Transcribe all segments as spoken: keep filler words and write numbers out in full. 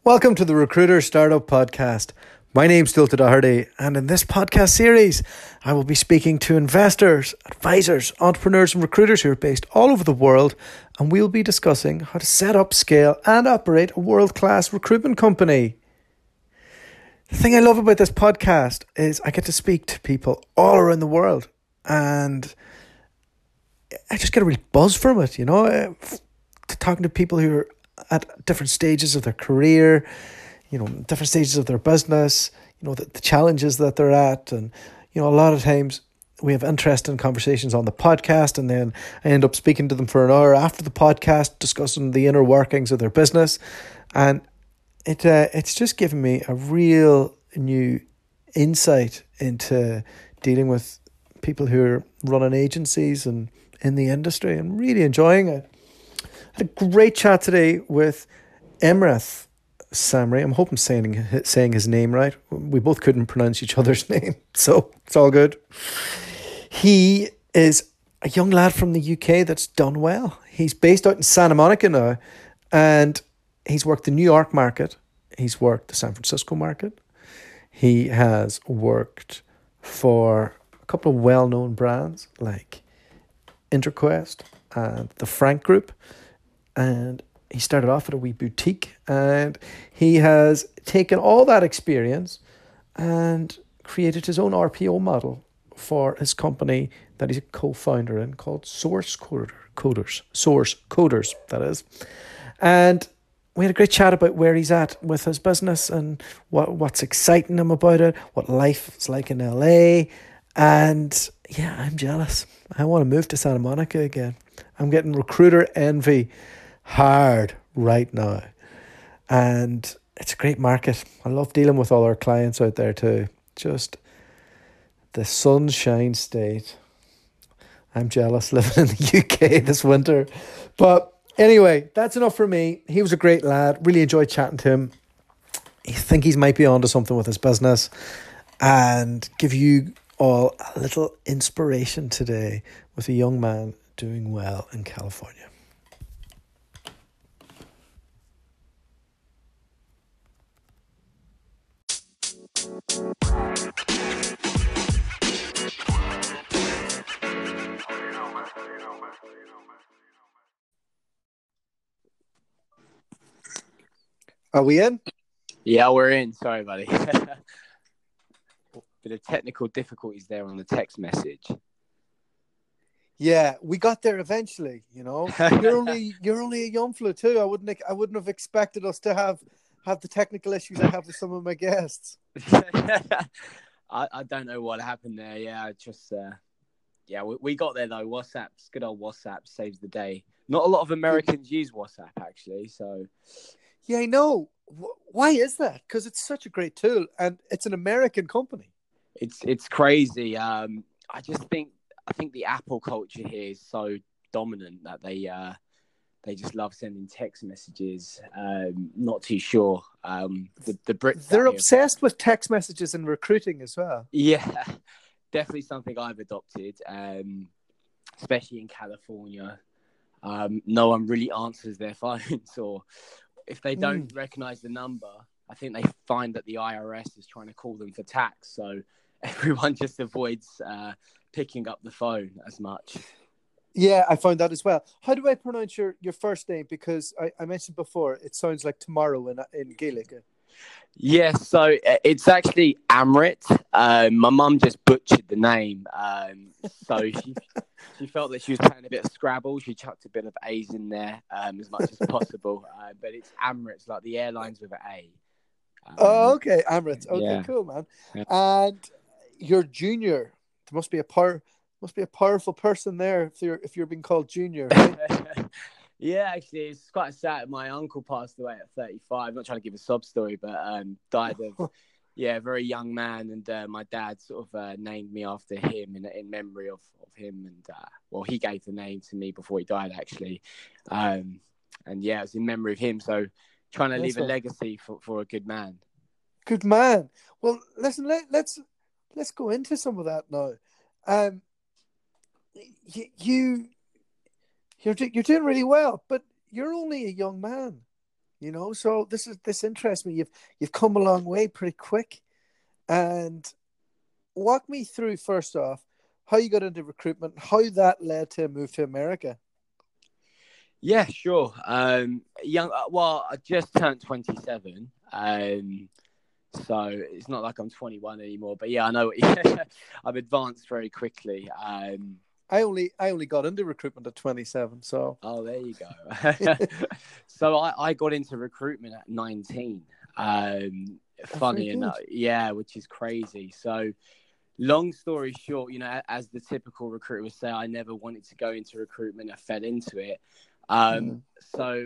Welcome to the Recruiter Startup Podcast. My name's Dilta Doherty, and in this podcast series, I will be speaking to investors, advisors, entrepreneurs, and recruiters who are based all over the world, and we'll be discussing how to set up, scale, and operate a world-class recruitment company. The thing I love about this podcast is I get to speak to people all around the world, and I just get a real buzz from it, you know, talking to people who are at different stages of their career, you know, different stages of their business, you know, the, the challenges that they're at. And, you know, a lot of times we have interesting conversations on the podcast, and then I end up speaking to them for an hour after the podcast, discussing the inner workings of their business. And it uh, it's just given me a real new insight into dealing with people who are running agencies and in the industry, and really enjoying it. I had a great chat today with Emrith Samri. I'm hoping saying saying his name right. We both couldn't pronounce each other's name, so it's all good. He is a young lad from the U K that's done well. He's based out in Santa Monica now, and he's worked the New York market. He's worked the San Francisco market. He has worked for a couple of well-known brands like Interquest and the Frank Group. And he started off at a wee boutique, and he has taken all that experience and created his own R P O model for his company that he's a co-founder in, called Source Coder, Coders. Source Coders, that is. And we had a great chat about where he's at with his business and what what's exciting him about it, what life is like in L A. And yeah, I'm jealous. I want to move to Santa Monica again. I'm getting recruiter envy hard right now, and it's a great market. I love dealing with all our clients out there too. Just the sunshine state. I'm jealous living in the U K this winter. But anyway, that's enough for me. He was a great lad. Really enjoyed chatting to him. I think he might be onto something with his business, and give you all a little inspiration today with a young man doing well in California. Are we in? Yeah, we're in. Sorry, buddy. Bit of technical difficulties there on the text message. Yeah, we got there eventually. You know, you're only you're only a young fella too. I wouldn't I wouldn't have expected us to have have the technical issues I have with some of my guests. I, I don't know what happened there. Yeah, I just uh, yeah, we, we got there though. WhatsApp's good old WhatsApp saves the day. Not a lot of Americans use WhatsApp actually, so. Yeah, I know. Why is that? Because it's such a great tool, and it's an American company. It's it's crazy. Um, I just think I think the Apple culture here is so dominant that they uh, they just love sending text messages. Um, not too sure. Um, the the Brits they're obsessed with text messages and recruiting as well. Yeah, definitely something I've adopted, um, especially in California. Um, no one really answers their phones, or if they don't mm. recognize the number, I think they find that the I R S is trying to call them for tax. So everyone just avoids uh, picking up the phone as much. Yeah, I found that as well. How do I pronounce your, your first name? Because I, I mentioned before, it sounds like tomorrow in in Gaelic. Yes, yeah, so it's actually Amrit. Um, my mum just butchered the name. Um, so she she felt that she was playing a bit of Scrabble. She chucked a bit of A's in there um, as much as possible. Uh, but it's Amrit, it's like the airlines with an A. Um, oh, okay, Amrit. Okay, yeah. cool, man. Yeah. And you're junior. There must be a power, must be a powerful person there if you're if you're being called junior. Right? Yeah, actually, it's quite sad. My uncle passed away at thirty-five. I'm not trying to give a sob story, but um, died of, yeah, a very young man. And uh, my dad sort of uh, named me after him in in memory of, of him. And, uh, well, he gave the name to me before he died, actually. Um, and, yeah, it was in memory of him. So trying to leave a legacy for, for a good man. Good man. Well, listen, let, let's let's go into some of that now. Um, you... you You're you're doing really well, but you're only a young man. You know, so this is this interests me. You've you've come a long way pretty quick, and walk me through first off how you got into recruitment, how that led to a move to America. Yeah, sure. Um, young. uh, Well, I just turned twenty-seven. Um, so it's not like I'm twenty-one anymore. But yeah, I know. I've advanced very quickly. Um, I only I only got into recruitment at twenty-seven, so oh, there you go. So I, I got into recruitment at nineteen. Um, oh, funny very enough, good. yeah, which is crazy. So long story short, you know, as the typical recruiter would say, I never wanted to go into recruitment. I fell into it. Um, Mm. so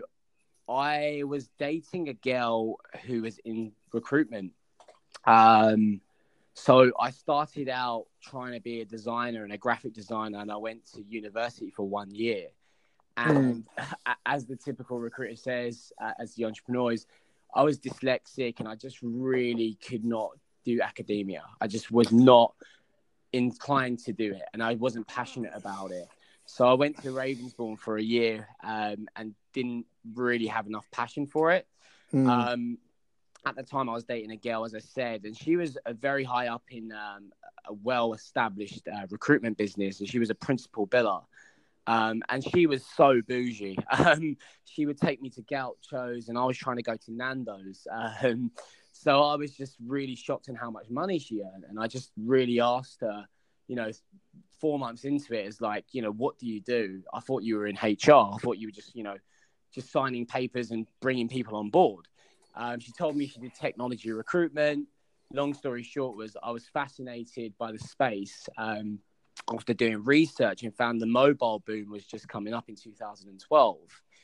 I was dating a girl who was in recruitment. Um, so I started out trying to be a designer and a graphic designer, and I went to university for one year. Mm. And as the typical recruiter says, uh, as the entrepreneurs, I was dyslexic and I just really could not do academia. I just was not inclined to do it, and I wasn't passionate about it. So I went to Ravensbourne for a year um, and didn't really have enough passion for it. Mm. Um, at the time, I was dating a girl, as I said, and she was a very high up in um, a well-established uh, recruitment business, and she was a principal biller. Um, and she was so bougie. Um, she would take me to Gauchos, and I was trying to go to Nando's. Um, so I was just really shocked in how much money she earned. And I just really asked her, you know, four months into it, is like, you know, what do you do? I thought you were in H R. I thought you were just, you know, just signing papers and bringing people on board. Um, she told me she did technology recruitment. Long story short was I was fascinated by the space. Um, after doing research and found the mobile boom was just coming up in two thousand twelve.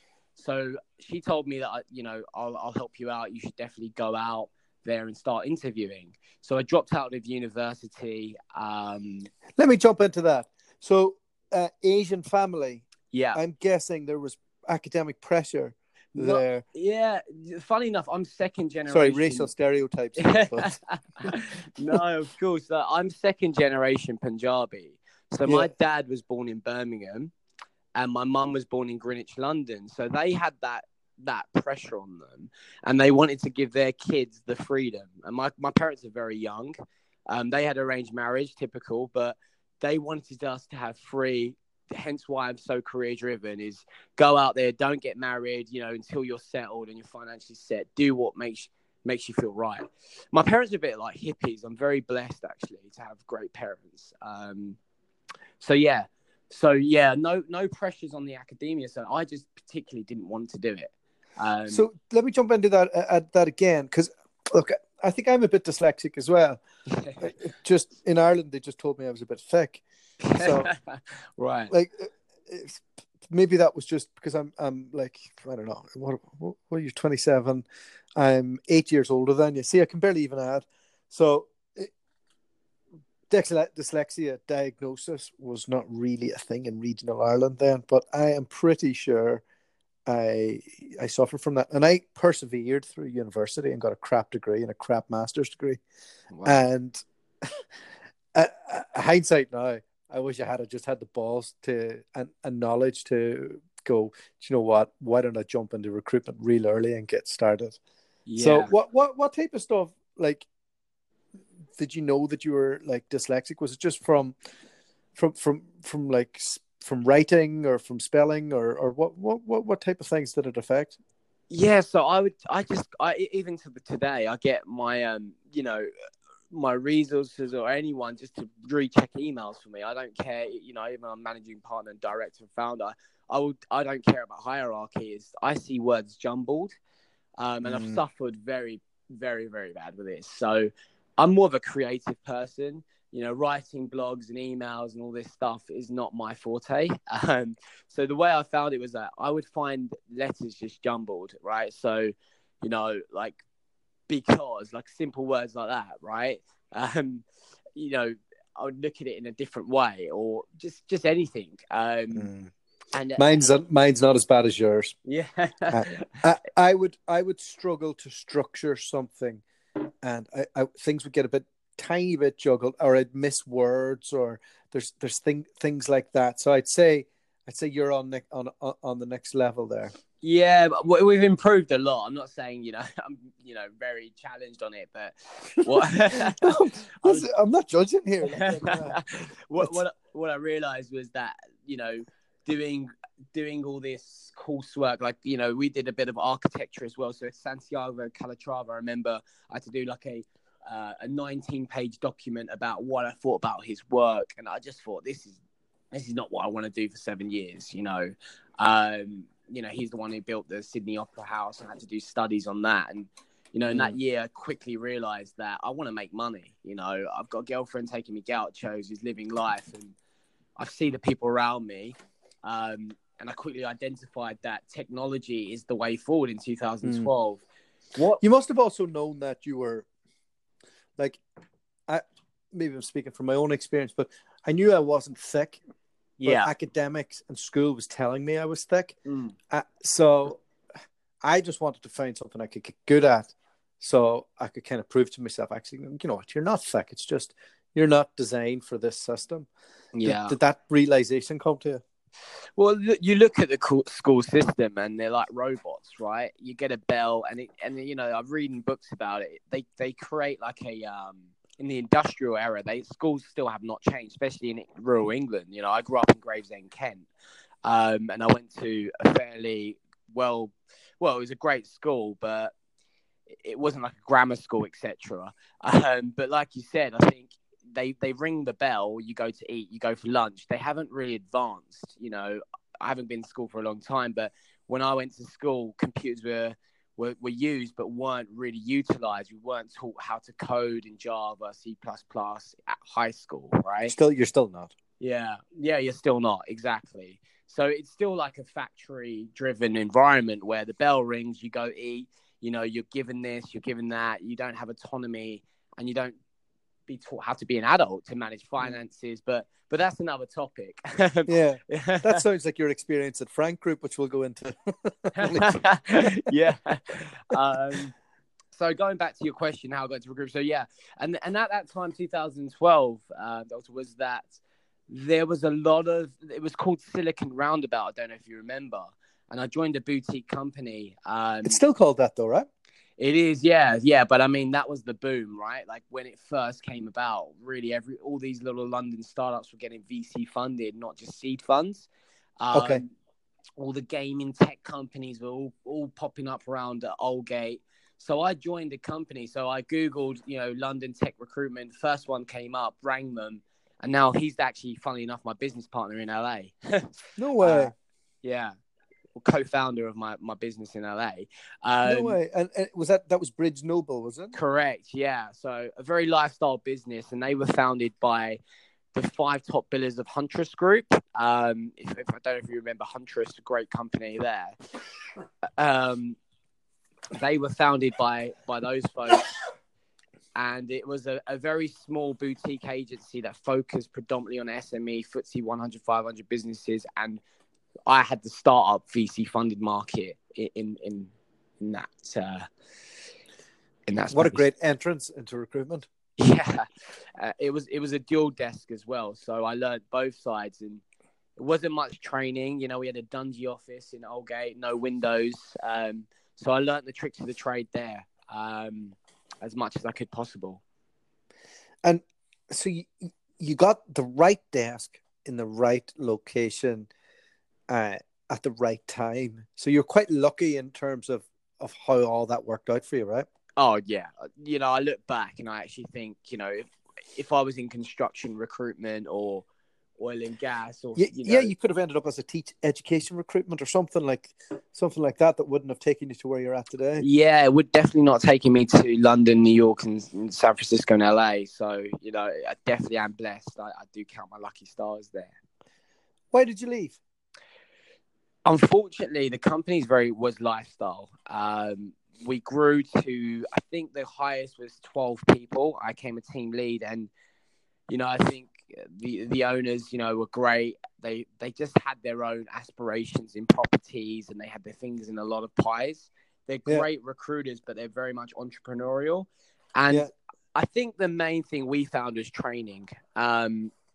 So she told me that, you know, I'll, I'll help you out. You should definitely go out there and start interviewing. So I dropped out of university. Um, Let me jump into that. So, uh, Asian family. yeah. I'm guessing there was academic pressure Not, there. yeah. Funny enough, I'm second generation. Sorry, racial stereotypes here, but no, of course. Uh, I'm second generation Punjabi. So yeah. my dad was born in Birmingham and my mum was born in Greenwich, London. So they had that that pressure on them and they wanted to give their kids the freedom. And my, my parents are very young. Um, they had arranged marriage, typical, but they wanted us to have free. Hence why I'm so career driven is go out there, don't get married, you know, until you're settled and you're financially set. Do what makes makes you feel right. My parents are a bit like hippies. I'm very blessed actually to have great parents. Um, so yeah, so yeah, no no pressures on the academia. So I just particularly didn't want to do it. Um, so let me jump into that uh, that again, because look, I think I'm a bit dyslexic as well. Just in Ireland, they just told me I was a bit thick. So, right, like, maybe that was just because I'm, I'm like, I don't know, what, what, what are you, twenty-seven? I'm eight years older than you. See, I can barely even add. So, it, dyslexia diagnosis was not really a thing in regional Ireland then, but I am pretty sure I I suffered from that, and I persevered through university and got a crap degree and a crap master's degree. Wow. And uh, hindsight now, I wish I had just had the balls to and, and knowledge to go, do you know what? Why don't I jump into recruitment real early and get started? Yeah. So what what what type of stuff, like, did you know that you were like dyslexic? Was it just from from from from like from writing or from spelling or or what what what, what type of things did it affect? Yeah, so I would I just I even to the today I get my um you know my resources or anyone just to recheck emails for me. I don't care, you know, even I'm managing partner and director and founder. I would I don't care about hierarchy. Is I see words jumbled, um, and mm. I've suffered very very very bad with this. So I'm more of a creative person. You know, writing blogs and emails and all this stuff is not my forte. Um, so the way I found it was that I would find letters just jumbled, right? So, you know, like because, like simple words like that, right? Um, you know, I would look at it in a different way or just, just anything. Um, mm. And mine's mine's not as bad as yours. Yeah, I, I, I would I would struggle to structure something, and I, I things would get a bit. Tiny bit juggled, or I'd miss words, or there's there's thing, things like that. So I'd say I'd say you're on ne- on on the next level there. Yeah, but we- we've improved a lot. I'm not saying, you know, I'm, you know, very challenged on it, but what No, I was, listen, I'm not judging here. Like, I'm, uh, what it's, what what I realized was that, you know, doing doing all this coursework, like, you know, we did a bit of architecture as well. So at Santiago Calatrava, I remember I had to do like a uh, a nineteen page document about what I thought about his work, and I just thought this is this is not what I want to do for seven years, you know. Um, you know, he's the one who built the Sydney Opera House and had to do studies on that. And, you know, in that Mm. year, I quickly realized that I want to make money. You know, I've got a girlfriend taking me gauchos who's living life, and I see the people around me. Um, and I quickly identified that technology is the way forward in mm. twenty twelve. What? You must have also known that you were, like, I maybe I'm speaking from my own experience, but I knew I wasn't thick. But Yeah. academics and school was telling me I was thick. Mm. Uh, so I just wanted to find something I could get good at, so I could kind of prove to myself, actually, you know what, you're not thick. It's just you're not designed for this system. Yeah. Did, did that realization come to you? Well, look, you look at the co- school system, and they're like robots, right? You get a bell, and it, and you know, I've reading books about it. They they create like a um in the industrial era. They schools still have not changed, especially in rural England. You know, I grew up in Gravesend, Kent, um, and I went to a fairly well, well, it was a great school, but it wasn't like a grammar school, et cetera. Um, but like you said, I think they they ring the bell. You go to eat, you go for lunch. They haven't really advanced. You know, I haven't been to school for a long time, but when I went to school, computers were were, were used but weren't really utilized. We weren't taught how to code in Java, C plus plus at high school, right? Still, you're still not. Yeah, yeah, you're still not, exactly. So it's still like a factory-driven environment where the bell rings, you go eat, you know, you're given this, you're given that, you don't have autonomy, and you don't be taught how to be an adult to manage finances. But but that's another topic. Yeah, that sounds like your experience at Frank Group, which we'll go into. Yeah. Um, so going back to your question, how I got into a group. So yeah, and and at that time, twenty twelve, uh, was that there was a lot of, it was called Silicon Roundabout. I don't know if you remember. And I joined a boutique company. Um, It's still called that, though, right? It is, yeah, yeah. But I mean, that was the boom, right? Like when it first came about, really, every all these little London startups were getting V C funded, not just seed funds. Um, Okay. All the gaming tech companies were all, all popping up around uh, Aldgate. So I joined a company. So I Googled, you know, London tech recruitment. First one came up, rang them. And now he's actually, funnily enough, my business partner in L A. No way. Uh, yeah. Co-founder of my, my business in L A. Um, no way. And, and was that, that was Bridge Noble, was it? Correct. Yeah. So a very lifestyle business, and they were founded by the five top billers of Huntress Group. Um, if, if I don't know if you remember Huntress, a great company there. Um, they were founded by by those folks, and it was a, a very small boutique agency that focused predominantly on S M E, F T S E one hundred, five hundred businesses, and I had the startup V C funded market in in in that uh, in that space. What a great entrance into recruitment. Yeah, uh, it was it was a dual desk as well, so I learned both sides, and it wasn't much training. You know, we had a dungy office in Aldgate, no windows, um, so I learned the tricks of the trade there, um, as much as I could possible. And so you you got the right desk in the right location uh, at the right time. So you're quite lucky in terms of of how all that worked out for you, right? Oh, yeah. You know, I look back and I actually think, you know, if, if I was in construction recruitment or oil and gas or, yeah, you know, yeah, you could have ended up as a teach education recruitment or something like something like that that wouldn't have taken you to where you're at today. Yeah, it would definitely not taking me to London, New York, and, and San Francisco and L A. So, you know, I definitely am blessed. I, I do count my lucky stars there. Why did you leave? Unfortunately, the company's very was lifestyle. Um, we grew to, I think the highest was twelve people. I came a team lead, and, you know, I think the the owners, you know, were great. They they just had their own aspirations in properties, and they had their fingers in a lot of pies. They're great yeah. recruiters, but they're very much entrepreneurial. And yeah. I think the main thing we found was training. Um,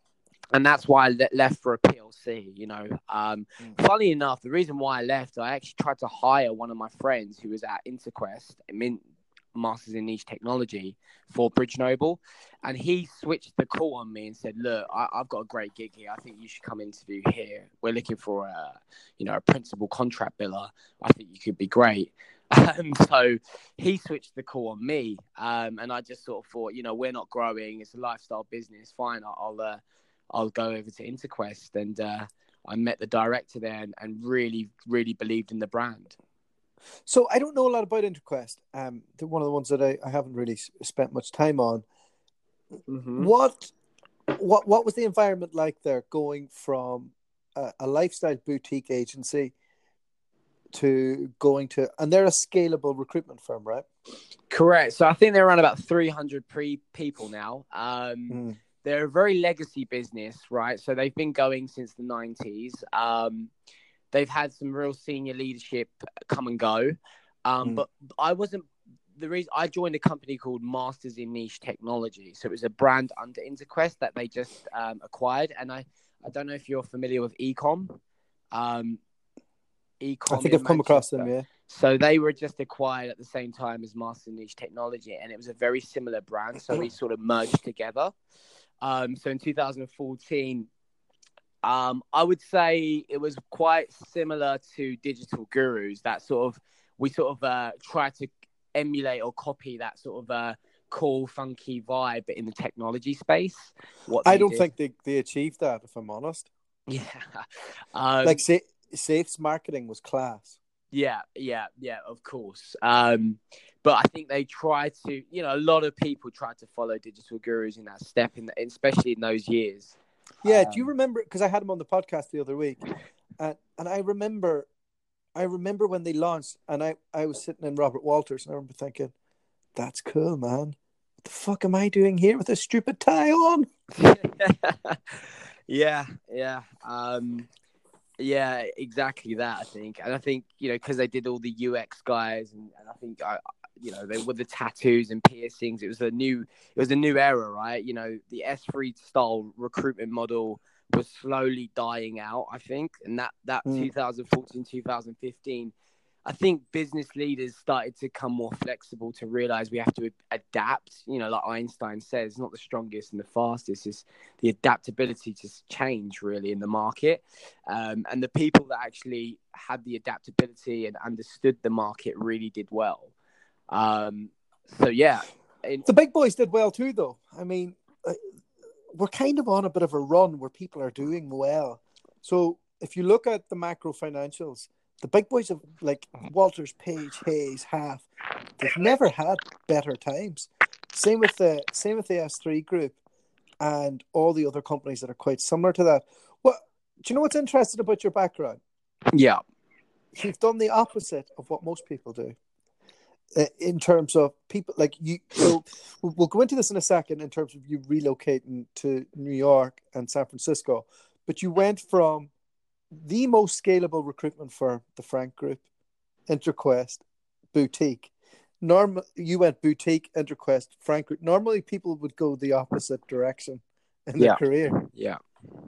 and that's why I le- left for a P L C. You know, um, Mm. funny enough, the reason why I left, I actually tried to hire one of my friends who was at Interquest, I mean, Masters in Niche Technology for Bridge Noble, and he switched the call on me and said, "Look, I, I've got a great gig here. I think you should come interview here. We're looking for a, you know, a principal contract biller. I think you could be great." Um, so he switched the call on me, um, and I just sort of thought, you know, we're not growing. It's a lifestyle business. Fine, I'll. I'll uh, I'll go over to Interquest, and uh, I met the director there and, and really, really believed in the brand. So I don't know a lot about Interquest. Um, they're one of the ones that I, I haven't really spent much time on. Mm-hmm. What, what, what was the environment like there, going from a, a lifestyle boutique agency to going to, and they're a scalable recruitment firm, right? Correct. So I think they're around about three hundred pre people now. Um, Mm. They're a very legacy business, right? So they've been going since the nineties. Um, they've had some real senior leadership come and go. Um, Mm. But I wasn't, the reason I joined a company called Masters in Niche Technology. So it was a brand under Interquest that they just um, acquired. And I, I don't know if you're familiar with Ecom. Um, Ecom I think in I've come across them, Manchester. yeah. So they were just acquired at the same time as Masters in Niche Technology. And it was a very similar brand. So we sort of merged together. Um, so in two thousand fourteen, um, I would say it was quite similar to Digital Gurus. That sort of we sort of uh, try to emulate or copy that sort of uh, cool, funky vibe, but in the technology space. What I they don't did, think they, they achieved that, if I'm honest. yeah, um, Like, say, Safe's marketing was class. yeah, yeah, yeah, of course. Um, but I think they tried to, you know, a lot of people tried to follow Digital Gurus in that step, in the, especially in those years. Yeah, Um, do you remember? Because I had him on the podcast the other week, and and I remember, I remember when they launched, and I I was sitting in Robert Walters, and I remember thinking, "That's cool, man. What the fuck am I doing here with a stupid tie on?" yeah, yeah, um, yeah, exactly that. I think, and I think you know because they did all the U X guys, and, and I think I, you know, they were the tattoos and piercings. It was a new, it was a new era, right? You know, the S three style recruitment model was slowly dying out. I think, and that that Mm. twenty fourteen, twenty fifteen. I think business leaders started to come more flexible to realize we have to adapt. You know, like Einstein says, not the strongest and the fastest, it's the adaptability to change really in the market. Um, and the people that actually had the adaptability and understood the market really did well. Um, so, yeah. In- The big boys did well too, though. I mean, uh, we're kind of on a bit of a run where people are doing well. So if you look at the macro financials, the big boys of like Walters, Page, Hayes, Half, they've never had better times. Same with the same with the S three group and all the other companies that are quite similar to that. What do you know? What's interesting about your background? yeah. You've done the opposite of what most people do. Uh, in terms of people like you, so we'll go into this in a second in terms of you relocating to New York and San Francisco, but you went from the most scalable recruitment firm, the Frank Group, Interquest, boutique. Normal, you went boutique, Interquest, Frank Group. Normally, people would go the opposite direction in their Yeah. career. Yeah.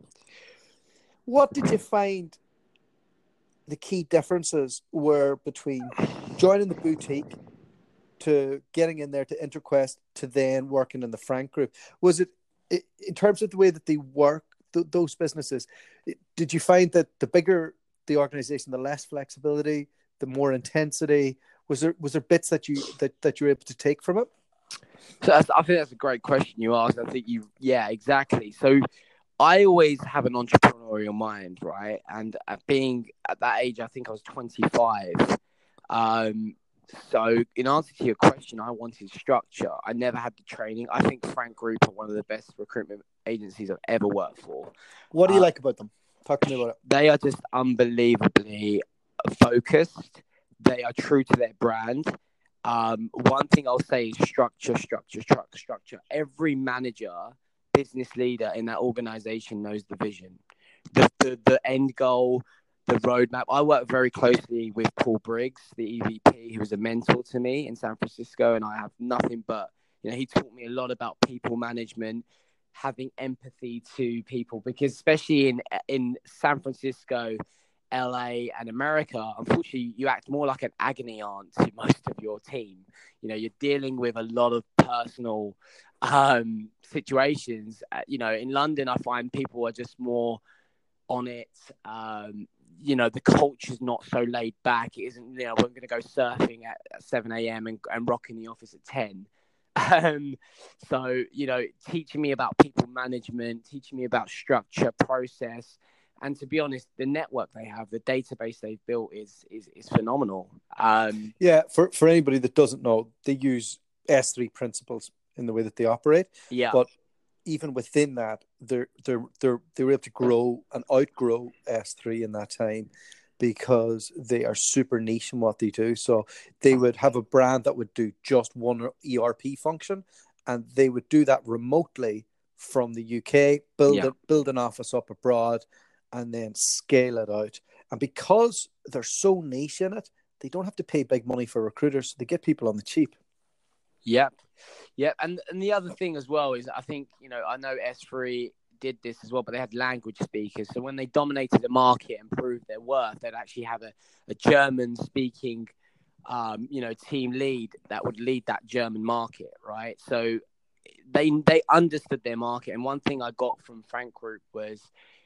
What did you find the key differences were between joining the boutique to getting in there to Interquest to then working in the Frank Group? Was it in terms of the way that they work, th- those businesses? Did you find that the bigger the organization, the less flexibility, the more intensity? Was there was there bits that you that, that you were able to take from it? So that's, I think that's a great question you asked. I think you, yeah, exactly. So I always have an entrepreneurial mind, right? And uh, being at that age, I think I was twenty-five. Um, so in answer to your question, I wanted structure. I never had the training. I think Frank Group are one of the best recruitment agencies I've ever worked for. What do you Uh, like about them? Talk to me about it. They are just unbelievably focused. They are true to their brand. Um, one thing I'll say is structure, structure, structure, structure. Every manager, business leader in that organization knows the vision, the, the, the end goal, the roadmap. I work very closely with Paul Briggs, the E V P, who was a mentor to me in San Francisco, and I have nothing but, you know, he taught me a lot about people management. having empathy to people, because especially in in San Francisco, L A, and America, unfortunately, you act more like an agony aunt to most of your team. You know, you're dealing with a lot of personal um, situations. Uh, you know, in London, I find people are just more on it. Um, you know, the culture's not so laid back. It isn't, you know, we're going to go surfing at, at seven a.m. and, and rock in the office at ten. Um, so, you know, teaching me about people management, teaching me about structure, process. And to be honest, the network they have, the database they've built is is, is phenomenal. Um, yeah, for, for anybody that doesn't know, they use S three principles in the way that they operate. yeah. But even within that, they're they're they're they were able to grow and outgrow S three in that time, because they are super niche in what they do. So they would have a brand that would do just one E R P function, and they would do that remotely from the U K, build Yeah. it, build an office up abroad, and then scale it out. And because they're so niche in it, they don't have to pay big money for recruiters. So they get people on the cheap. Yep. Yep. And and the other thing as well is, I think, you know, I know S three did this as well, but they had language speakers. So when they dominated the market and proved their worth, they'd actually have a, a German speaking, um, you know, team lead that would lead that German market, right? So they they understood their market. And one thing I got from Frank Group was,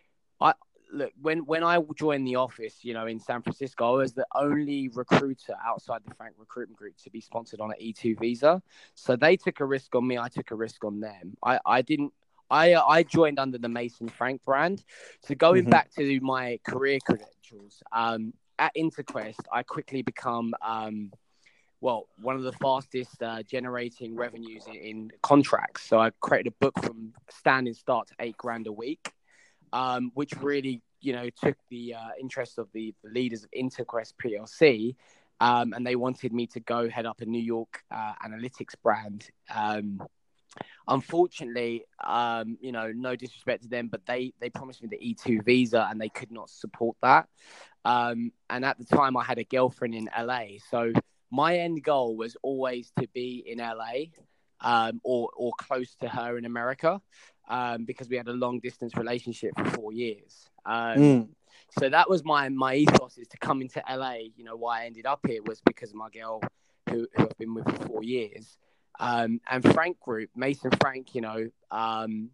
I look, when when I joined the office, you know, in San Francisco, I was the only recruiter outside the Frank Recruitment Group to be sponsored on an E two visa. So they took a risk on me. I took a risk on them. I, I didn't. I I joined under the Mason Frank brand. So going Mm-hmm. back to my career credentials, um, at Interquest, I quickly become um, well, one of the fastest uh, generating revenues in, in contracts. So I created a book from standing start to eight grand a week. Um, which really, you know, took the uh, interest of the, the leaders of Interquest P L C, um, and they wanted me to go head up a New York uh, analytics brand. Um, unfortunately, um, you know, no disrespect to them, but they they promised me the E two visa, and they could not support that. Um, and at the time, I had a girlfriend in L A, so my end goal was always to be in L A, um, or or close to her in America. Um, because we had a long distance relationship for four years. Um, Mm. so that was my my ethos, is to come into L A. You know, why I ended up here was because of my girl, who, who I've been with for four years. Um, and Frank Group, Mason Frank, you know, um,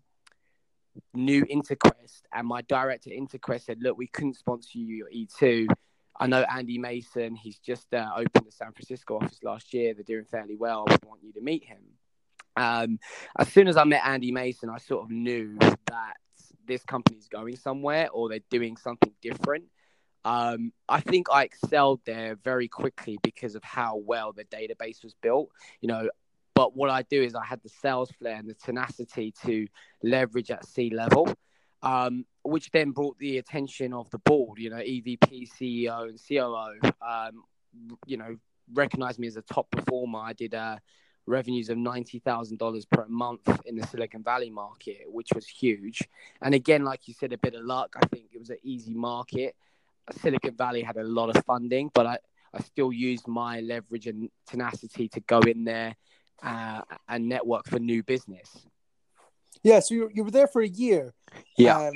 knew Interquest, and my director at Interquest said, look, we couldn't sponsor you your E two. I know Andy Mason, he's just uh, opened the San Francisco office last year. They're doing fairly well. I want you to meet him. Um, as soon as I met Andy Mason, I sort of knew that this company's going somewhere, or they're doing something different. Um, I think I excelled there very quickly because of how well the database was built, you know. But what I do is I had the sales flair and the tenacity to leverage at C level, um, which then brought the attention of the board, you know, E V P, C E O, and C O O, um, you know, recognized me as a top performer. I did uh, revenues of ninety thousand dollars per month in the Silicon Valley market, which was huge. And again, like you said, a bit of luck. I think it was an easy market. Silicon Valley had a lot of funding, but I, I still used my leverage and tenacity to go in there uh, and network for new business. Yeah, so you you were there for a year. Yeah.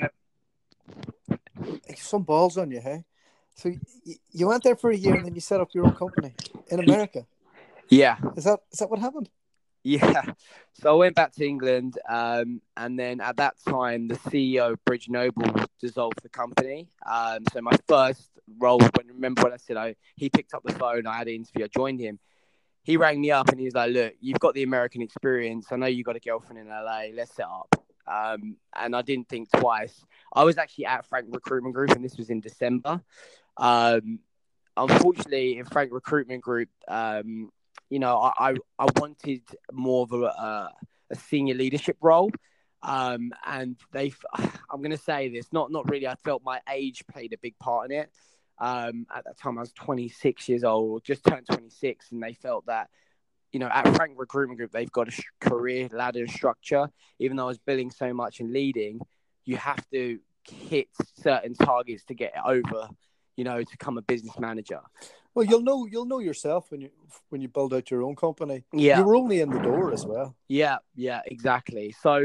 Um, some balls on you, hey? So you, you went there for a year, and then you set up your own company in America. Yeah. Is that is that what happened? Yeah. So I went back to England, um, and then at that time, the C E O of Bridge Noble dissolved the company. Um, so my first role, when remember when I said I he picked up the phone, I had an interview, I joined him. He rang me up and he was like, look, you've got the American experience. I know you got a girlfriend in L A. Let's set up. Um, and I didn't think twice. I was actually at Frank Recruitment Group, and this was in December. Um, unfortunately, in Frank Recruitment Group, um, you know, I, I, I wanted more of a, a, a senior leadership role. Um, and they, I'm going to say this, not, not really. I felt my age played a big part in it. Um, at that time, I was twenty-six years old, just turned twenty-six, and they felt that, you know, at Frank Recruitment Group, they've got a sh- career ladder structure. Even though I was billing so much and leading, you have to hit certain targets to get it over, you know, to become a business manager. Well, you'll know you'll know yourself when you when you build out your own company. Yeah, you were only in the door as well. Yeah, yeah, exactly. So,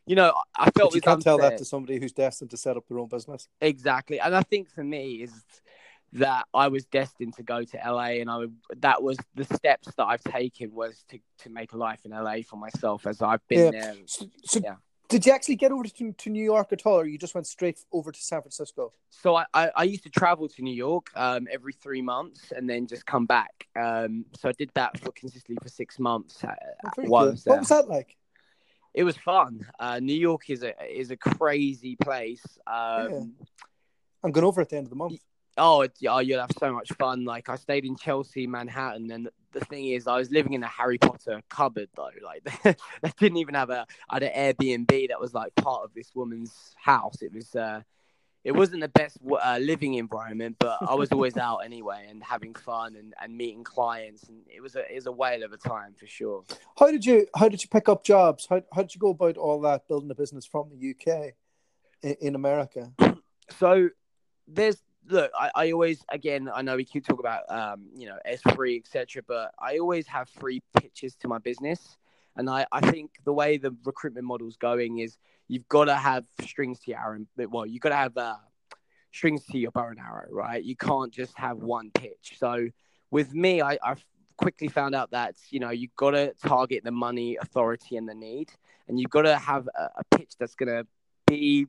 you know, I felt But you it was can't tell that unfair. to somebody who's destined to set up their own business. Exactly. And I think for me is that I was destined to go to L A, and I would, that was the steps that I've taken was to, to make a life in L A for myself as I've been Yeah. there. So, so Yeah. did you actually get over to, to New York at all, or you just went straight over to San Francisco? So I, I, I used to travel to New York um, every three months and then just come back. Um, so I did that for consistently for six months. Uh, Oh, very while I good. was there. What was that like? It was fun. Uh, New York is a is a crazy place. Um, Yeah. I'm going over at the end of the month. Oh, it, oh, you'll have so much fun. Like, I stayed in Chelsea, Manhattan, and the thing is, I was living in a Harry Potter cupboard, though. Like, they didn't even have a, I had an Airbnb that was, like, part of this woman's house. It was, uh, it wasn't the best uh, living environment, but I was always out anyway and having fun and, and meeting clients. And it was a, it was a whale of a time, for sure. How did you, how did you pick up jobs? How, how did you go about all that, building a business from the U K in, in America? So, there's, Look, I, I always, again, I know we keep talking about, um, you know, S three, et cetera, but I always have three pitches to my business. And I, I think the way the recruitment model's going is you've got to have strings to your arrow. Well, you've got to have uh, strings to your bow and arrow, right? You can't just have one pitch. So with me, I, I quickly found out that, you know, you've got to target the money, authority, and the need. And you've got to have a, a pitch that's going to be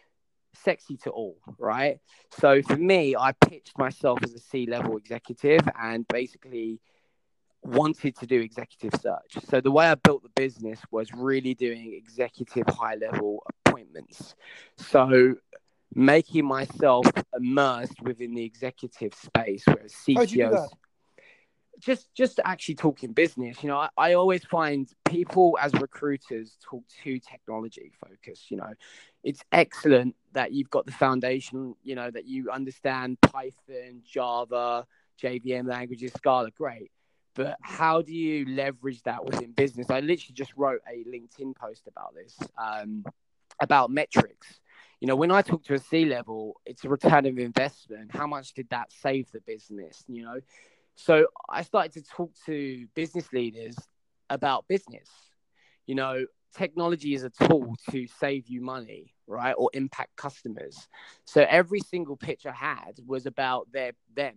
sexy to all, right? So for me, I pitched myself as a C-level executive and basically wanted to do executive search. So the way I built the business was really doing executive high-level appointments. So making myself immersed within the executive space, whereas C T Os... How'd you do that? Just, just actually talking business. You know, I, I always find people as recruiters talk too technology focused. You know, it's excellent that you've got the foundation, you know, that you understand Python, Java, J V M languages, Scala, great. But how do you leverage that within business? I literally just wrote a LinkedIn post about this, um, about metrics. You know, when I talk to a C-level, it's a return of investment. How much did that save the business, you know? So I started to talk to business leaders about business. You know, technology is a tool to save you money, right? Or impact customers. So every single pitch I had was about their them.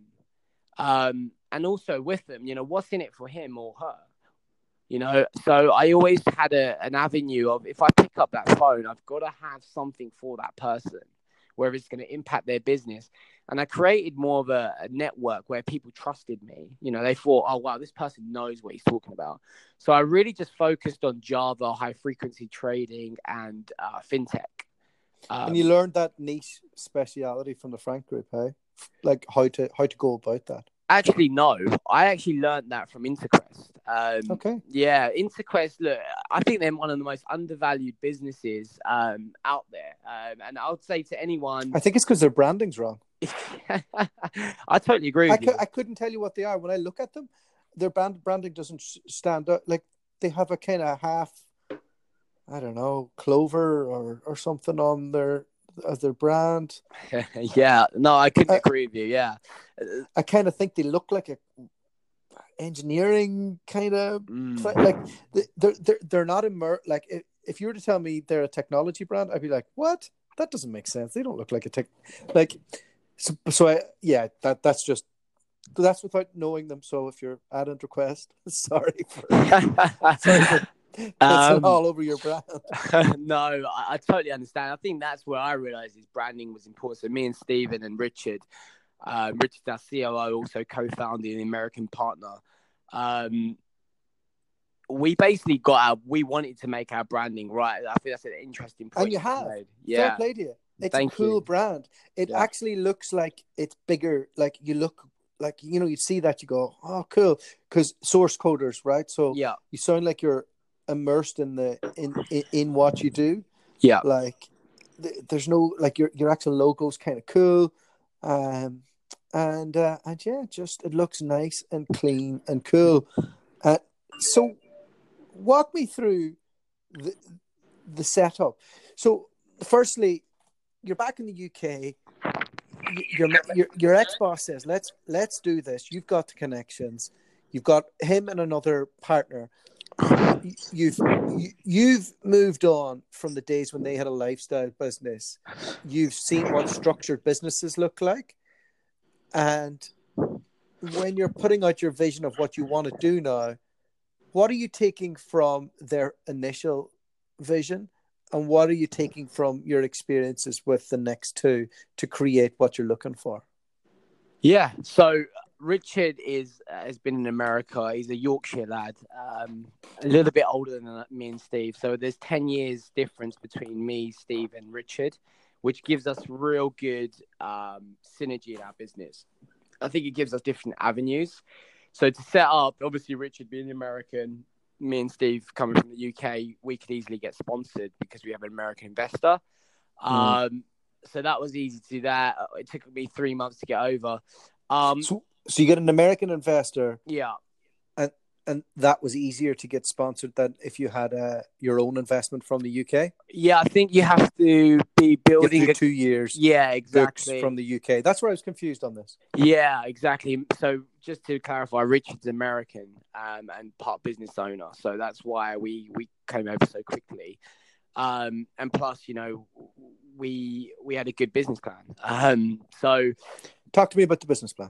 Um, and also with them, you know, what's in it for him or her? You know, so I always had a, an avenue of, if I pick up that phone, I've got to have something for that person, where it's going to impact their business. And I created more of a, a network where people trusted me. You know, they thought, oh, wow, this person knows what he's talking about. So I really just focused on Java, high frequency trading, and uh, fintech. Um, and you learned that niche speciality from the Frank Group, hey? Like how to how to go about that? Actually, no. I actually learned that from Interquest. Um, okay. Yeah, Interquest, look, I think they're one of the most undervalued businesses um, out there. Um, and I would say to anyone... I think it's because their branding's wrong. I totally agree with I, you. cu- I couldn't tell you what they are. When I look at them, their brand branding doesn't stand out. Like, they have a kind of half, I don't know, clover or, or something on their... as their brand. Yeah, no, I couldn't I, agree with you. Yeah, I kind of think they look like a engineering kind of mm. like they're they're they're not immer like if, if you were to tell me they're a technology brand, I'd be like, what? That doesn't make sense. They don't look like a tech like so. So I yeah, that that's just that's without knowing them. So if you're at Interquest, sorry for sorry for pissing um, all over your brand. No, I, I totally understand. I think that's where I realized his branding was important. So me and Stephen and Richard, uh, Richard, our C O O, also co-founding the American partner. Um, we basically got our, we wanted to make our branding right. I think that's an interesting point. And you have. Made. Yeah. Fair play to you. It's Thank a cool you. brand. It yeah. actually looks like it's bigger. Like you look like, you know, you see that you go, oh, cool. Because source coders, right? So yeah. you sound like you're immersed in the in, in, in what you do. Yeah. Like th- there's no, like your, your actual logo's kind of cool. Um, and, uh, and yeah, just, it looks nice and clean and cool. Uh, so walk me through the, the setup. So firstly, you're back in the U K. Your, your, your ex-boss says, let's, let's do this. You've got the connections. You've got him and another partner. you've you, you've moved on from the days when they had a lifestyle business. You've seen what structured businesses look like, and when you're putting out your vision of what you want to do now, what are you taking from their initial vision, and what are you taking from your experiences with the next two to create what you're looking for? Yeah, so Richard is uh, has been in America. He's a Yorkshire lad, um, a little bit older than me and Steve. So there's ten years difference between me, Steve, and Richard, which gives us real good um, synergy in our business. I think it gives us different avenues. So to set up, obviously Richard being American, me and Steve coming from the U K, we could easily get sponsored because we have an American investor. Mm. Um, so that was easy to do that. It took me three months to get over. Um, so, so you get an American investor. Yeah. And and that was easier to get sponsored than if you had uh, your own investment from the U K? Yeah, I think you have to be building... You have to do two years. Yeah, exactly. From the U K. That's where I was confused on this. Yeah, exactly. So just to clarify, Richard's American um, and part business owner. So that's why we, we came over so quickly. Um, and plus, you know, we we had a good business plan. Um, so... Talk to me about the business plan.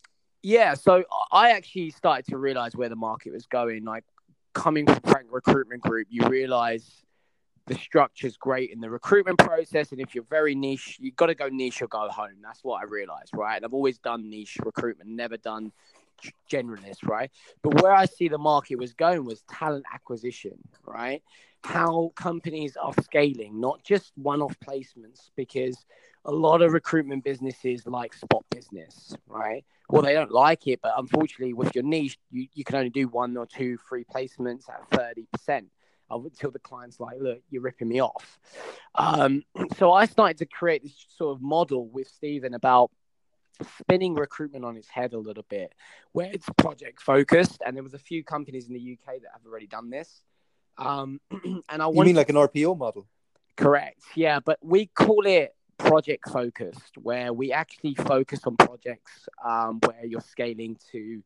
Yeah, so I actually started to realize where the market was going. Like coming from Frank Recruitment Group, you realize the structure's great in the recruitment process. And if you're very niche, you've got to go niche or go home. That's what I realized, right? And I've always done niche recruitment, never done generalist, right? But where I see the market was going was talent acquisition, right? How companies are scaling, not just one-off placements, because a lot of recruitment businesses like spot business, right? Well, they don't like it, but unfortunately with your niche, you, you can only do one or two free placements at thirty percent until the client's like, look, you're ripping me off. Um, so I started to create this sort of model with Stephen about spinning recruitment on its head a little bit, where it's project focused. And there was a few companies in the U K that have already done this. Um, and I You mean like an R P O model? Correct. Yeah, but we call it project focused, where we actually focus on projects um, where you're scaling to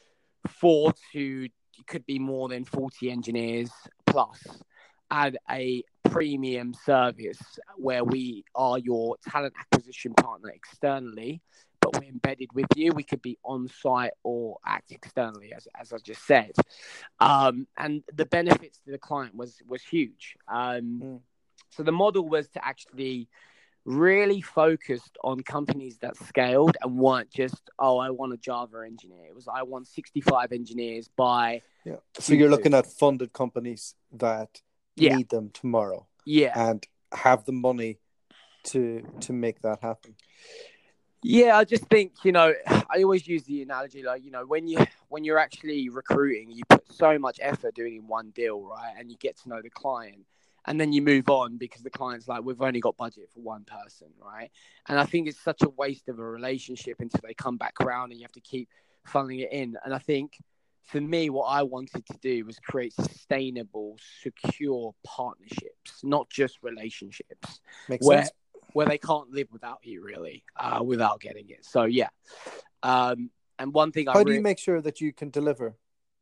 four to, it could be more than forty engineers plus, and a premium service where we are your talent acquisition partner externally, but we're embedded with you. We could be on site or act externally, as as I just said. Um, and the benefits to the client was was huge. Um, mm. So the model was to actually really focused on companies that scaled and weren't just, oh, I want a Java engineer. It was, I want sixty-five engineers by... Yeah. So you're looking at funded companies that yeah. need them tomorrow. Yeah. And have the money to to make that happen. Yeah, I just think, you know, I always use the analogy, like, you know, when you when you're actually recruiting, you put so much effort doing in one deal, right? And you get to know the client. And then you move on because the client's like, we've only got budget for one person, right? And I think it's such a waste of a relationship until they come back around and you have to keep funneling it in. And I think for me, what I wanted to do was create sustainable, secure partnerships, not just relationships. Makes where, sense. Where they can't live without you, really, uh, without getting it. So, yeah. Um, and one thing I How do you re- make sure that you can deliver?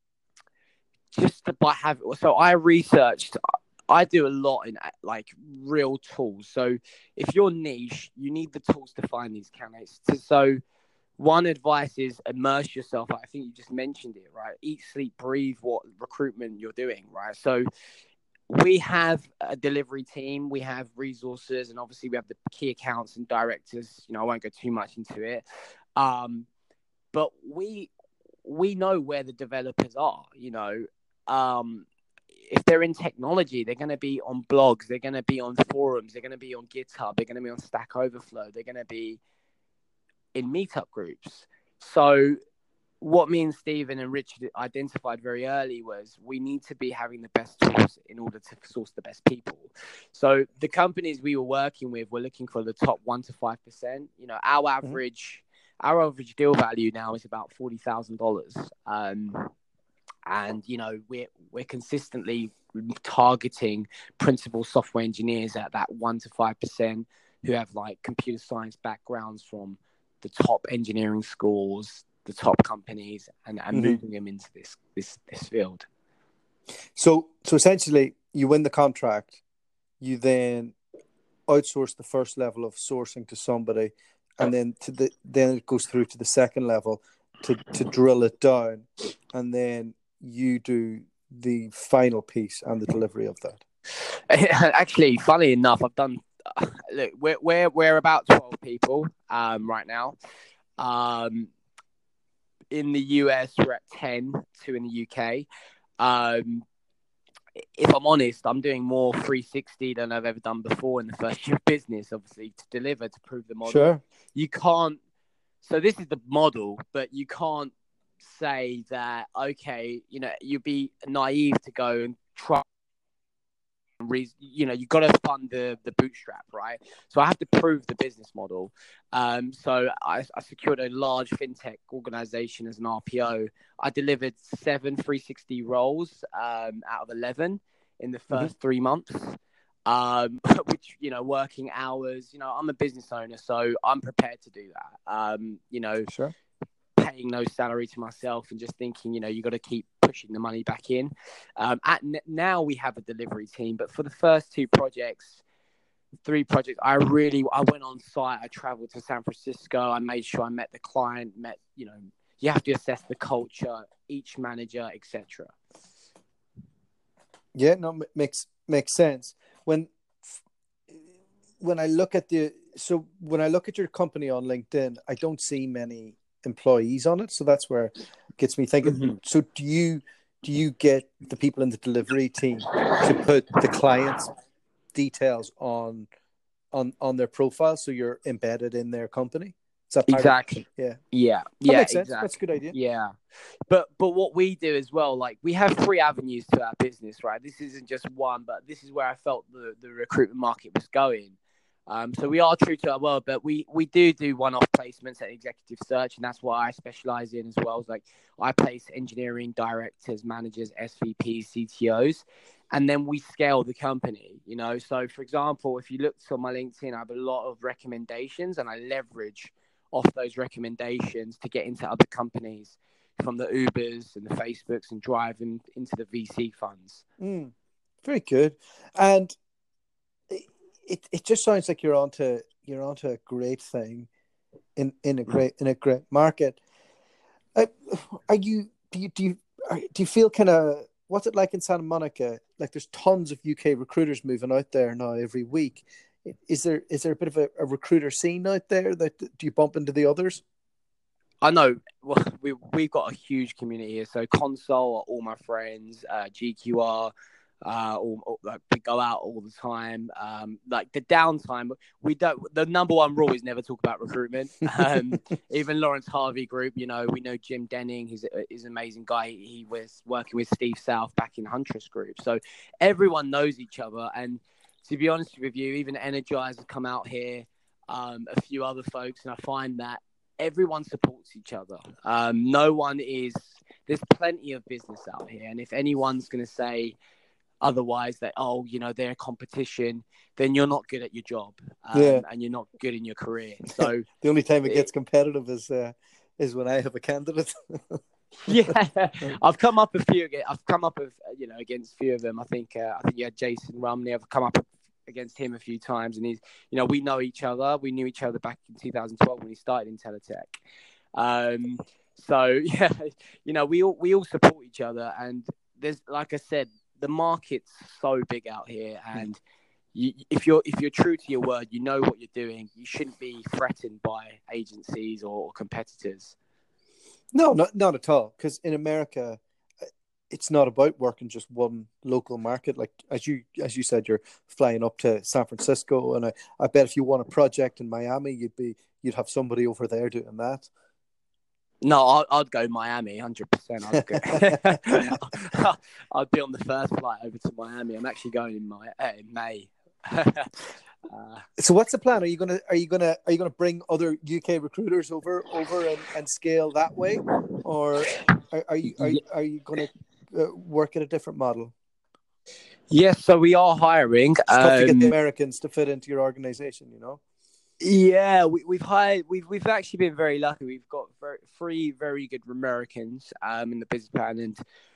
Just by having, so I researched... I do a lot in like real tools. So if you're niche, you need the tools to find these candidates. So one advice is immerse yourself. I think you just mentioned it, right? Eat, sleep, breathe what recruitment you're doing, right? So we have a delivery team, we have resources, and obviously we have the key accounts and directors. You know, I won't go too much into it. Um, but we we know where the developers are, you know. Um, if they're in technology, they're going to be on blogs, they're going to be on forums, they're going to be on GitHub, they're going to be on Stack Overflow, they're going to be in meetup groups. So what me and Stephen and Richard identified very early was we need to be having the best tools in order to source the best people. So the companies we were working with were looking for the top one to five percent. You know, our average, mm-hmm. our average deal value now is about forty thousand dollars. Um, and, you know, we're, we're consistently targeting principal software engineers at that one to five percent who have like computer science backgrounds from the top engineering schools, the top companies, and, and mm-hmm. moving them into this, this, this field. So, so essentially, you win the contract, you then outsource the first level of sourcing to somebody, and then to the then it goes through to the second level to to drill it down, and then you do the final piece and the delivery of that. Actually, funny enough, I've done. Look, we're we're we're about twelve people um, right now. Um, in the U S, we're at ten, two in the U K. Um, if I'm honest, I'm doing more three sixty than I've ever done before in the first year of business, obviously, to deliver, to prove the model. Sure. You can't, so this is the model, but you can't say that, okay, you know, you'd be naive to go and try. You know, you've got to fund the, the bootstrap, right? So I have to prove the business model. Um, so I, I secured a large fintech organization as an R P O. I delivered seven three sixty roles um, out of eleven in the first mm-hmm. three months, um, which, you know, working hours. You know, I'm a business owner, so I'm prepared to do that. Um, you know, sure. Paying no salary to myself and just thinking, you know, you got to keep pushing the money back in. Um, at n- now we have a delivery team, but for the first two projects, three projects, I really, I went on site, I traveled to San Francisco, I made sure I met the client, met, you know, you have to assess the culture, each manager, et cetera. Yeah, no, makes makes sense. When when I look at the, so when I look at your company on LinkedIn, I don't see many employees on it, so that's where it gets me thinking. Mm-hmm. So do you do you get the people in the delivery team to put the client's details on on on their profile, so you're embedded in their company? Is that part exactly of, yeah yeah that yeah makes sense. exactly. That's a good idea. Yeah, but but what we do as well, like we have three avenues to our business, right? This isn't just one, but this is where I felt the the recruitment market was going. Um, so we are true to our word, but we, we do do one-off placements at executive search, and that's what I specialize in as well. It's like I place engineering directors, managers, S V Ps, C T Os, and then we scale the company, you know. So, for example, if you look on my LinkedIn, I have a lot of recommendations, and I leverage off those recommendations to get into other companies, from the Ubers and the Facebooks, and drive them into the V C funds. Mm, very good. And It it just sounds like you're onto you're onto a great thing, in, in a great in a great market. Uh, are you do you do you are, do you feel kind of, what's it like in Santa Monica? Like there's tons of U K recruiters moving out there now every week. Is there is there a bit of a, a recruiter scene out there? That do you bump into the others? I know. Well, we we've got a huge community here. So Console are all my friends. Uh, G Q R. Uh, or, or like we go out all the time. Um, like the downtime, we don't. The number one rule is never talk about recruitment. Um, even Lawrence Harvey Group, you know, we know Jim Denning. He's is an amazing guy. He was working with Steve South back in Huntress Group, so everyone knows each other. And to be honest with you, even Energize have come out here, um, a few other folks, and I find that everyone supports each other. Um, no one is. There's plenty of business out here, and if anyone's going to say otherwise that, oh, you know, they're a competition, then you're not good at your job, um, yeah. and you're not good in your career. So the only time it, it gets competitive is uh, is when I have a candidate. Yeah, I've come up a few. I've come up with you know against a few of them. I think uh, I think you had Jason Rumney. I've come up against him a few times, and he's you know we know each other. We knew each other back in two thousand twelve when he started in Teletech. Um, so yeah, you know we all we all support each other, and there's like I said. The market's so big out here, and you, if you're if you're true to your word, you know what you're doing. You shouldn't be threatened by agencies or competitors. No, not not at all. Because in America, it's not about working just one local market. Like as you as you said, you're flying up to San Francisco, and I, I bet if you want a project in Miami, you'd be you'd have somebody over there doing that. No, I'd, I'd go Miami, one hundred percent. I'd, go. I'd be on the first flight over to Miami. I'm actually going in, my, uh, in May. uh, so, what's the plan? Are you gonna are you gonna are you gonna bring other U K recruiters over over and, and scale that way, or are, are you are, are you gonna uh, work at a different model? Yes, so we are hiring. It's tough um, to get the Americans to fit into your organization, you know. Yeah, we, we've hired. We've we've actually been very lucky. We've got very, three very good Americans um, in the business plan, and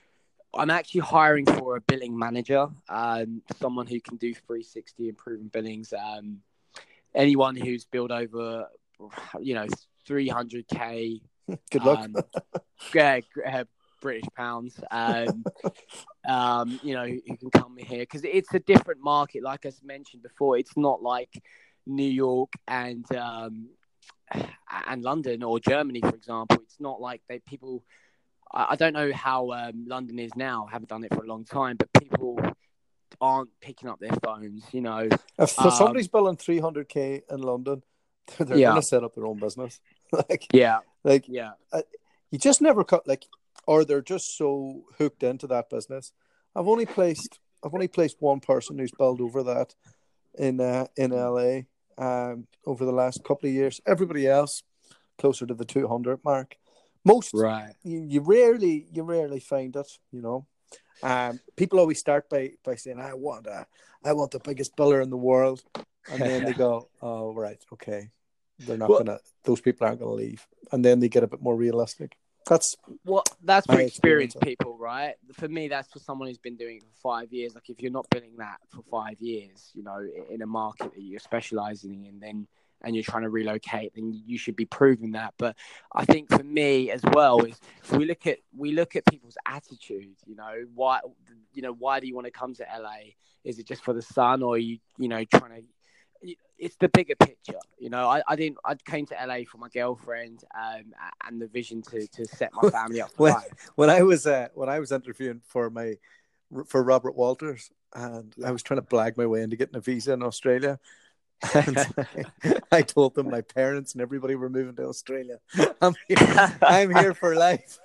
I'm actually hiring for a billing manager, um, someone who can do three sixty improvement billings. Um, anyone who's billed over, you know, three hundred k. Good luck. Um, yeah, uh, British pounds. Um, um, you know, who can come here because it's a different market. Like I mentioned before, it's not like New York and um, and London or Germany, for example. It's not like they people. I, I don't know how um, London is now. I haven't done it for a long time, but people aren't picking up their phones. You know, if um, somebody's billing three hundred k in London, they're yeah. going to set up their own business. like, yeah, like, yeah. Uh, you just never cut like, or they're just so hooked into that business. I've only placed, I've only placed one person who's billed over that in uh, in L A um, over the last couple of years. Everybody else closer to the two hundred mark. Most Right. you, you rarely you rarely find it. You know, um, people always start by, by saying, "I want a, I want the biggest biller in the world," and then they go, "Oh, right, okay." They're not well, gonna; those people aren't gonna leave, and then they get a bit more realistic. That's what that's for my experience. experienced people, right? For me, that's for someone who's been doing it for five years. Like if you're not billing that for five years, you know, in a market that you're specializing in, then and you're trying to relocate, then you should be proving that. But I think for me as well is we look at we look at people's attitude. You know, why you know why do you want to come to L A? Is it just for the sun, or are you you know trying to it's the bigger picture, you know. I, I didn't. I came to L A for my girlfriend, um, and the vision to, to set my family up for when, life. When I was uh, when I was interviewing for my for Robert Walters, and yeah. I was trying to blag my way into getting a visa in Australia, and I, I told them my parents and everybody were moving to Australia. I'm here, I'm here for life.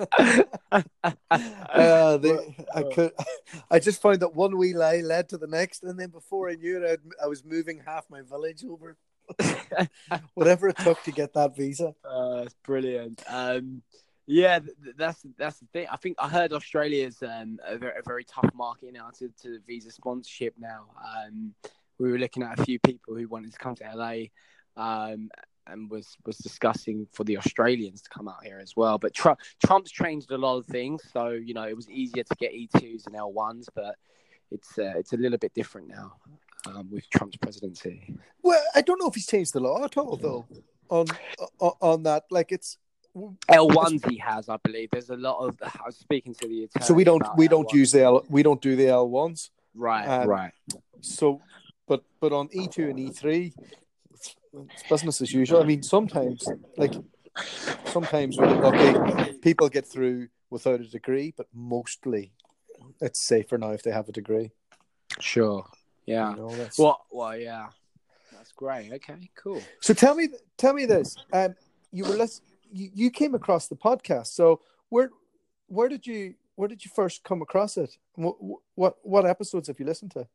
uh, they, I could. I just found that one wee lie led to the next, and then before I knew it, I'd, I was moving half my village over. Whatever it took to get that visa. Uh, that's brilliant. Um, yeah, that's that's the thing. I think I heard Australia's um, a, very, a very tough market now to, to visa sponsorship now. Um, we were looking at a few people who wanted to come to L A. Um, and was, was discussing for the Australians to come out here as well. But Trump, Trump's changed a lot of things. So, you know, it was easier to get E twos and L ones, but it's uh, it's a little bit different now um, with Trump's presidency. Well, I don't know if he's changed the law at all, though, on on, on that. Like, it's... L ones he has, I believe. There's a lot of... I was speaking to the attorney. So we don't we L ones. don't use the L... We don't do the L ones. Right, um, right. So, but but on E two and E three... It's business as usual. I mean, sometimes, like, sometimes we get lucky. People get through without a degree, but mostly it's safer now if they have a degree. Sure. Yeah. You know, that's... Well, well, yeah. That's great. Okay, cool. So tell me, tell me this. Um, you were list- you, you came across the podcast. So where, where did you, where did you first come across it? What, what, what episodes have you listened to?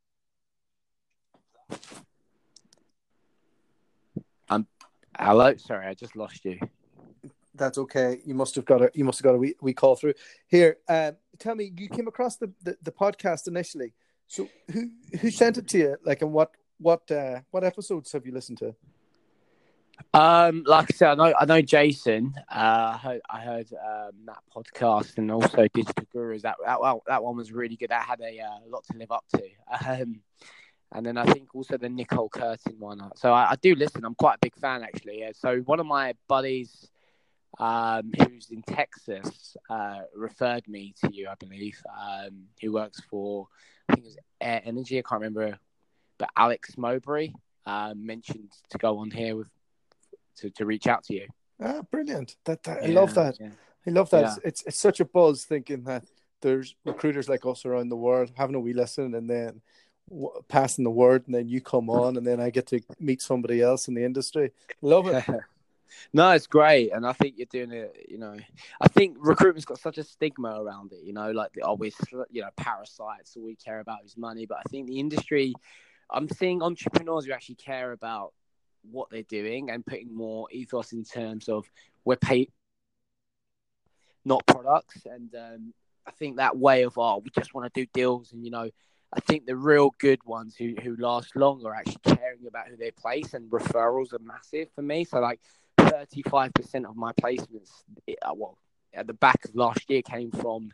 Um, hello. Sorry, I just lost you. That's okay. You must have got a you must have got a wee, wee call through. Here, um, tell me, you came across the, the, the podcast initially. So who who sent it to you? Like, and what what uh, what episodes have you listened to? Um, like I said, I know I know Jason. Uh, I heard I heard um, that podcast and also Digital Gurus. That that well, that one was really good. That had a uh, lot to live up to. Um, And then I think also the Nicole Curtin one. So I, I do listen. I'm quite a big fan, actually. Yeah. So one of my buddies um, who's in Texas uh, referred me to you, I believe, um, who works for, I think it was Air Energy. I can't remember. But Alex Mowbray uh, mentioned to go on here with to, to reach out to you. Ah, brilliant. That, that yeah, I love that. Yeah. I love that. Yeah. It's, it's it's such a buzz thinking that there's recruiters like us around the world having a wee listen and then passing the word, and then you come on, and then I get to meet somebody else in the industry. Love it. No, it's great, and I think you're doing it. You know, I think recruitment's got such a stigma around it. You know, like the always, you know, parasites. All we care about is money. But I think the industry, I'm seeing entrepreneurs who actually care about what they're doing and putting more ethos in terms of we're paid, not products. And um, I think that way of oh, we just want to do deals, and you know. I think the real good ones who, who last long are actually caring about who they place, and referrals are massive for me. So like thirty-five percent of my placements, well, at the back of last year came from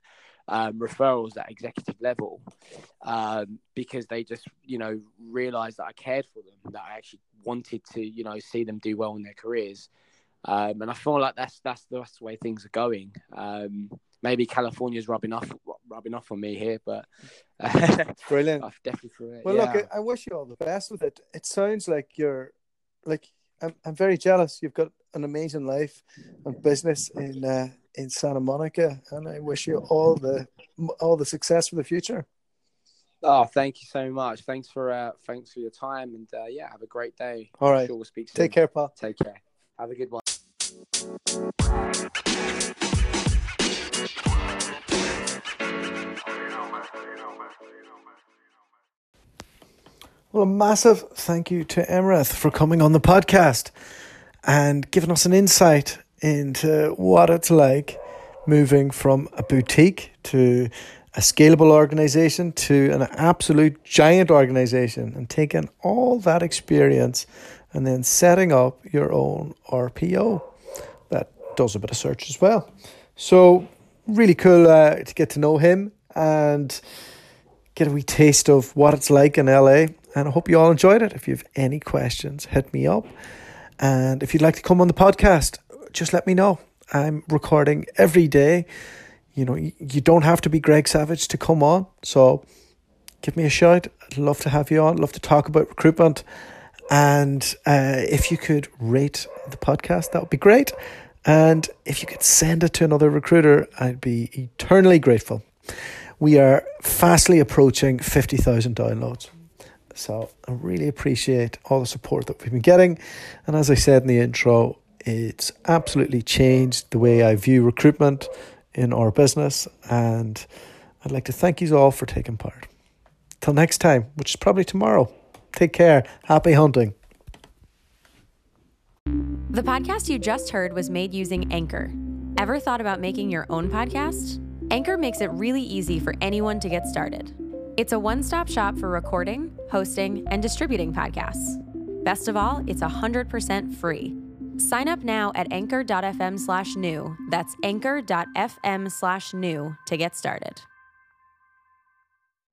um, referrals at executive level, um, because they just, you know, realized that I cared for them, that I actually wanted to, you know, see them do well in their careers. Um, and I feel like that's, that's, that's the way things are going. Um, maybe California's rubbing off, rubbing off on me here, but uh, brilliant. I've definitely for it. Well, yeah. look, I, I wish you all the best with it. It sounds like you're like, I'm, I'm very jealous. You've got an amazing life and business in, uh, in Santa Monica, and I wish you all the, all the success for the future. Oh, thank you so much. Thanks for, uh, thanks for your time, and uh, yeah, have a great day. All right. I'm sure we'll speak soon. Take care, Paul. Take care. Have a good one. Well, a massive thank you to Emrith for coming on the podcast and giving us an insight into what it's like moving from a boutique to a scalable organization to an absolute giant organization, and taking all that experience and then setting up your own R P O that does a bit of search as well. So really cool uh, to get to know him and get a wee taste of what it's like in L A. And I hope you all enjoyed it. If you have any questions, hit me up. And if you'd like to come on the podcast, just let me know. I'm recording every day. You know, you don't have to be Greg Savage to come on. So give me a shout. I'd love to have you on. Love to talk about recruitment. And uh, if you could rate the podcast, that would be great. And if you could send it to another recruiter, I'd be eternally grateful. We are fastly approaching fifty thousand downloads. So I really appreciate all the support that we've been getting. And as I said in the intro, it's absolutely changed the way I view recruitment in our business. And I'd like to thank you all for taking part. Till next time, which is probably tomorrow. Take care. Happy hunting. The podcast you just heard was made using Anchor. Ever thought about making your own podcast? Anchor makes it really easy for anyone to get started. It's a one-stop shop for recording, hosting, and distributing podcasts. Best of all, it's one hundred percent free. Sign up now at anchor.fm slash new. That's anchor.fm slash new to get started.